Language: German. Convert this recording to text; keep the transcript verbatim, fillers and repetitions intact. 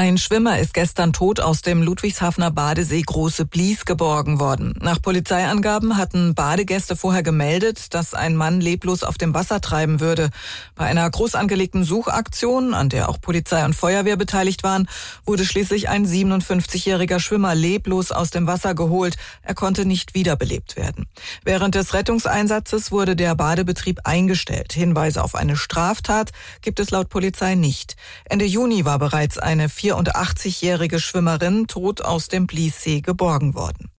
Ein Schwimmer ist gestern tot aus dem Ludwigshafener Badesee Große Blies geborgen worden. Nach Polizeiangaben hatten Badegäste vorher gemeldet, dass ein Mann leblos auf dem Wasser treiben würde. Bei einer groß angelegten Suchaktion, an der auch Polizei und Feuerwehr beteiligt waren, wurde schließlich ein siebenundfünfzigjähriger Schwimmer leblos aus dem Wasser geholt. Er konnte nicht wiederbelebt werden. Während des Rettungseinsatzes wurde der Badebetrieb eingestellt. Hinweise auf eine Straftat gibt es laut Polizei nicht. Ende Juni war bereits eine vierundachtzigjährige Schwimmerin tot aus dem Bliessee geborgen worden.